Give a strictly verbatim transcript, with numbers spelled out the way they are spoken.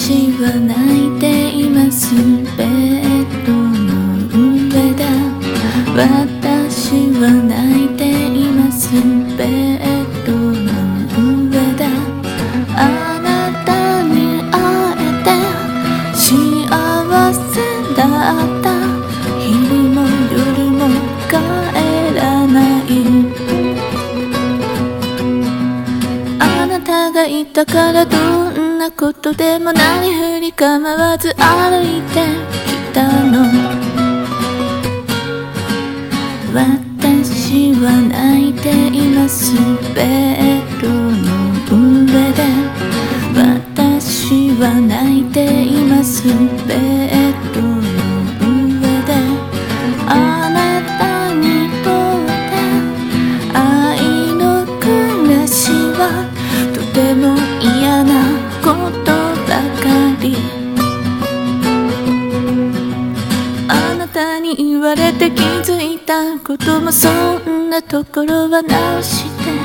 私は泣いています。ベッドの上だ。私は泣いています。ベッドの上だ。あなたに会えて幸せだった。昼も夜も帰らない。あなたがいたからどんなことでも何振り構わず歩いてきたの。私は泣いています。ベッドの上で。私は泣いています。ベッドの上で。あなたにとって愛の暮らしはとても嫌なことばかり。あなたに言われて気づいたこともそんなところは直して